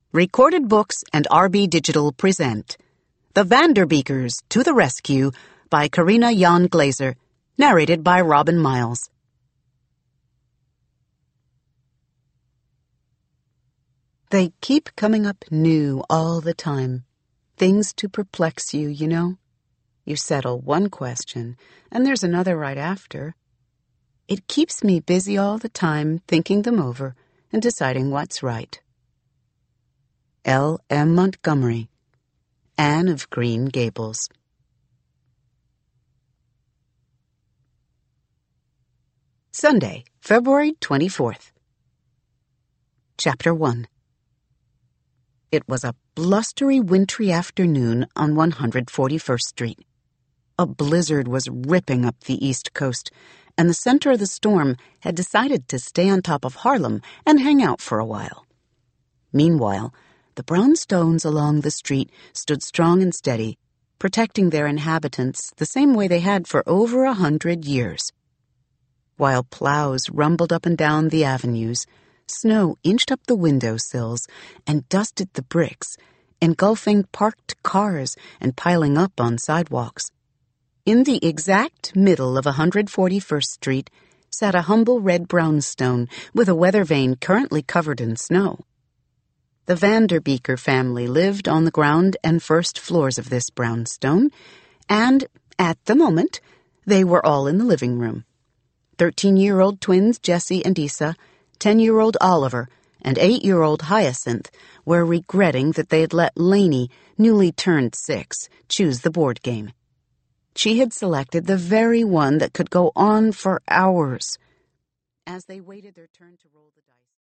Recorded Books and RB Digital present The Vanderbeekers to the Rescue by Karina Jan Glazer, narrated by Robin Miles. They keep coming up new all the time. Things to perplex you, you know. You settle one question, and there's another right after. It keeps me busy all the time thinking them over and deciding what's right. L. M. Montgomery, Anne of Green Gables. Sunday, February 24th. Chapter 1. It was a blustery, wintry afternoon on 141st Street. A blizzard was ripping up the East Coast, and the center of the storm had decided to stay on top of Harlem and hang out for a while. Meanwhile, the brownstones along the street stood strong and steady, protecting their inhabitants the same way they had for over 100 years. While plows rumbled up and down the avenues, snow inched up the windowsills and dusted the bricks, engulfing parked cars and piling up on sidewalks. In the exact middle of 141st Street sat a humble red brownstone with a weather vane currently covered in snow. The Vanderbeeker family lived on the ground and first floors of this brownstone, and, at the moment, they were all in the living room. 13-year-old twins Jessie and Issa, 10-year-old Oliver, and 8-year-old Hyacinth were regretting that they had let Lainey, newly turned 6, choose the board game. She had selected the very one that could go on for hours. As they waited their turn to roll the dice,